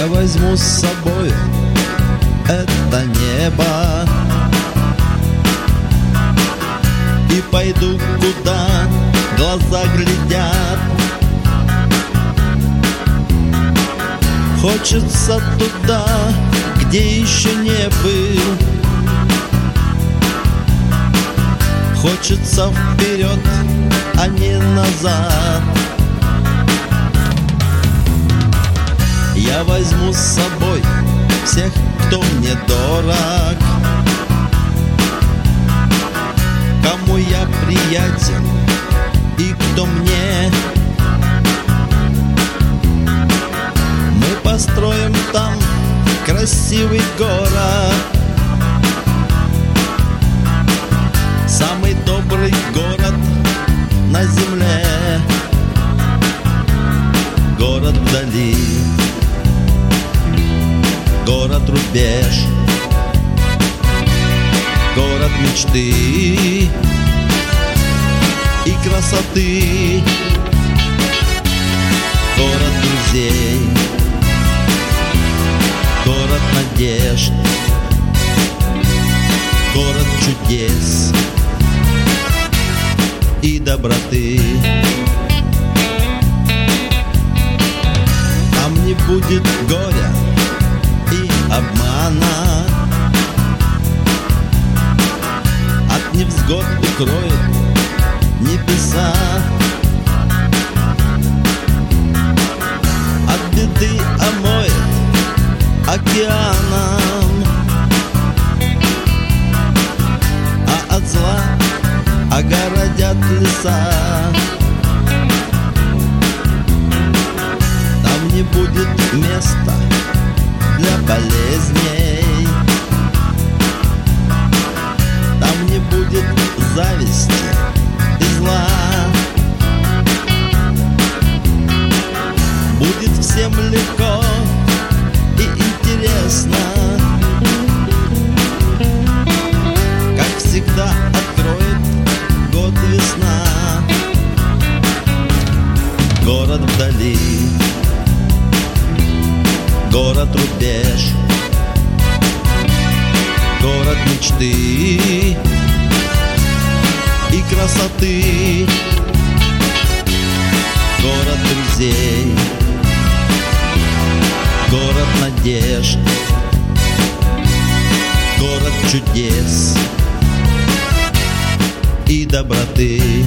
Я возьму с собой это небо и пойду, куда глаза глядят. Хочется туда, где еще не был. Хочется вперед, а не назад. Я возьму с собой всех, кто мне дорог, кому я приятен и кто мне. Мы построим там красивый город, самый добрый город на земле. Город вдали, город-рубеж, город мечты и красоты, город друзей, город надежд, город чудес и доброты. Там не будет горя и обмана, от невзгод укроет небеса, от беды омоет океаном, а от зла огородят леса. Там не будет места для болезней, там не будет зависти и зла. Будет всем легко и интересно, как всегда откроет год весна. Город вдали, город-рубеж, город мечты и красоты, город друзей, город надежд, город чудес и доброты.